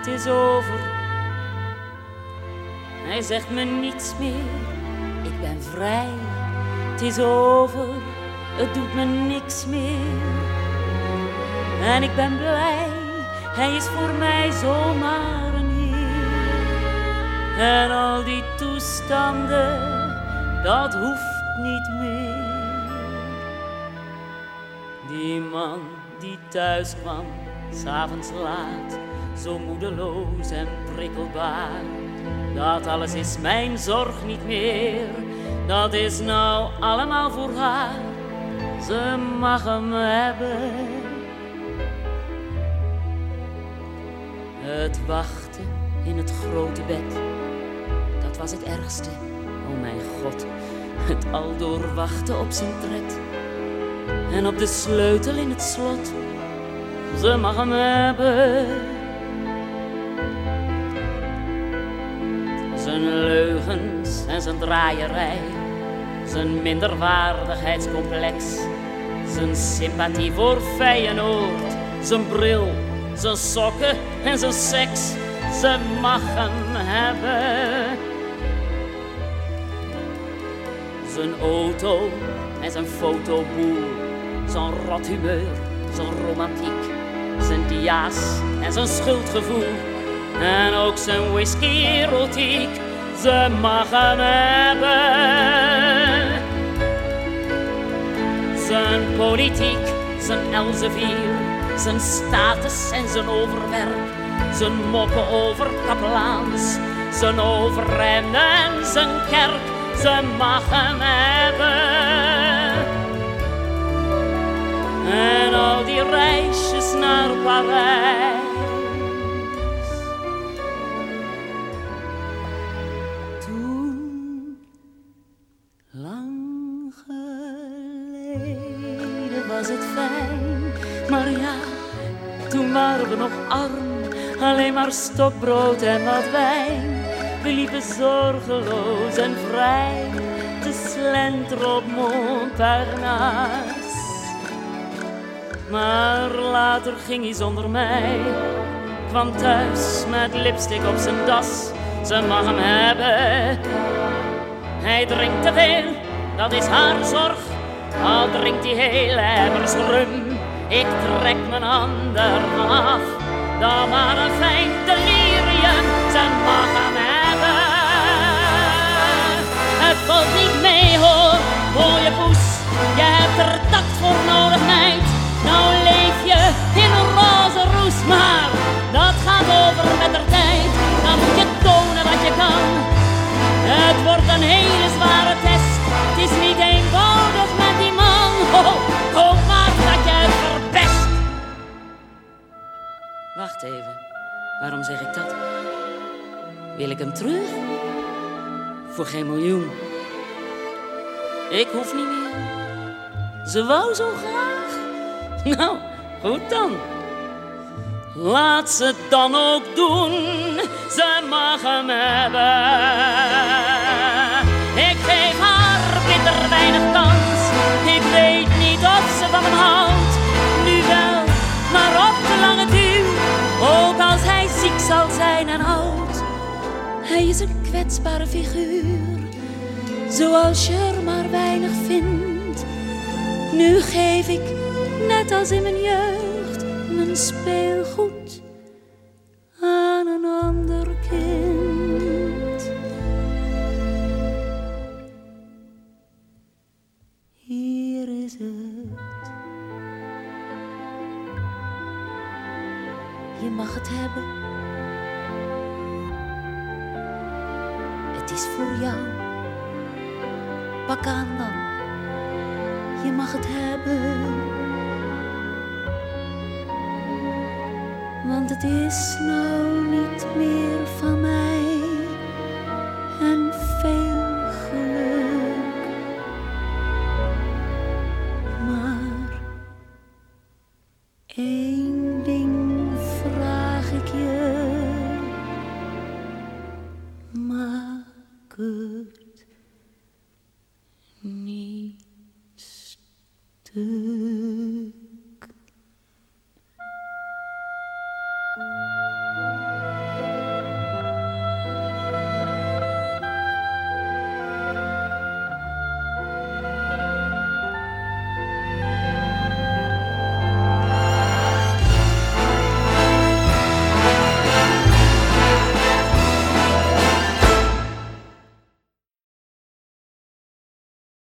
het is over. Hij zegt me niets meer, ik ben vrij. Het is over, het doet me niks meer. En ik ben blij, hij is voor mij zomaar een heer. En al die toestanden, dat hoeft niet meer. Die man die thuis kwam, 's avonds laat, zo moedeloos en prikkelbaar. Dat alles is mijn zorg niet meer, dat is nou allemaal voor haar. Ze mag hem hebben. Het wachten in het grote bed, dat was het ergste, oh mijn God. Het aldoor wachten op zijn tred en op de sleutel in het slot. Ze mag hem hebben. Zijn leugens en zijn draaierij, zijn minderwaardigheidscomplex, zijn sympathie voor Feyenoord, zijn bril, zijn sokken en zijn seks. Ze mag hem hebben. Zijn auto en zijn fotoboel, zijn rot humeur, zijn romantiek, zijn dia's en zijn schuldgevoel. En ook zijn whisky-erotiek, ze mag hem hebben. Zijn politiek, zijn Elsevier, zijn status en zijn overwerk, zijn moppen over kaplaans, zijn overrem en zijn kerk, ze mag hem hebben. En al die reisjes naar Parijs. Was het fijn, maar ja, toen waren we nog arm, alleen maar stokbrood en wat wijn. We liepen zorgeloos en vrij te slenteren op Montparnasse. Maar later ging hij zonder mij, kwam thuis met lipstick op zijn das. Ze mag hem hebben. Hij drinkt te veel, dat is haar zorg. Al drinkt hij heel emmers rum, ik trek mijn handen af. Dan maar een fijn delirium, ze mag hem hebben. Het valt niet mee hoor, mooie poes, je hebt er tact voor nodig meid. Nou leef je in een roze roes, maar dat gaat over met de tijd. Dan moet je tonen wat je kan, het wordt een hele zware test. Het is niet eenvoudig met die man, oh, maar dat je het verpest. Wacht even, waarom zeg ik dat? Wil ik hem terug? Voor geen miljoen. Ik hoef niet meer. Ze wou zo graag. Nou, goed dan. Laat ze het dan ook doen. Ze mag hem hebben. Ik geef haar bitter weinig kans. Ik weet niet of ze van hem houdt. Nu wel, maar op de lange duur. Ook als hij ziek zal zijn en oud. Hij is een kwetsbare figuur, zoals je er maar weinig vindt. Nu geef ik, net als in mijn jeugd, mijn speelgoed aan een ander kind. Hier is het. Je mag het hebben. Het is voor jou. Pak aan dan. Je mag het hebben. Want het is nou niet meer van mij.